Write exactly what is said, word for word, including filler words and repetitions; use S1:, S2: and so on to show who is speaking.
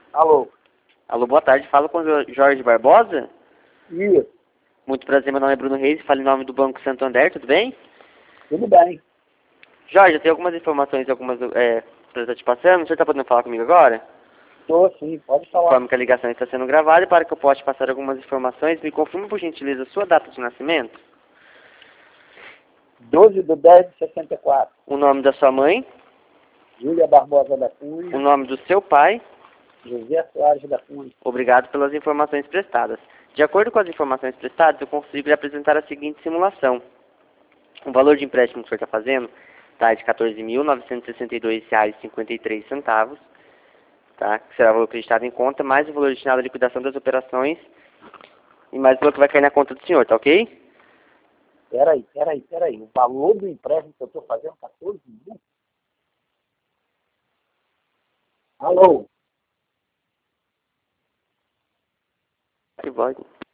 S1: Alô?
S2: Alô, boa tarde. Falo com o Jo- Jorge Barbosa.
S1: Isso,
S2: Muito prazer, meu nome é Bruno Reis. Falo em nome do Banco Santander, tudo bem?
S1: tudo bem.
S2: Jorge, eu tenho algumas informações, algumas é, para estar te passando. O senhor está podendo falar comigo agora?
S1: Tô sim, pode falar.
S2: Informe que a ligação está sendo gravada e para que eu possa te passar algumas informações, me confirme por gentileza a sua data de nascimento,
S1: doze de dez de sessenta e quatro.
S2: o nome da sua mãe,
S1: Júlia Barbosa da
S2: o
S1: Cunha,
S2: nome do seu pai.
S1: José Soares da Cunha.
S2: Obrigado pelas informações prestadas. De acordo com as informações prestadas, eu consigo lhe apresentar a seguinte simulação. O valor de empréstimo que o senhor está fazendo tá, é de quatorze mil novecentos e sessenta e dois reais e cinquenta e três centavos, tá? Que será o valor acreditado em conta, mais o valor destinado à liquidação das operações e mais o valor que vai cair na conta do senhor, tá ok?
S1: Peraí, peraí, peraí. O valor do empréstimo que eu estou fazendo, quatorze mil? Alô?
S2: Que voz.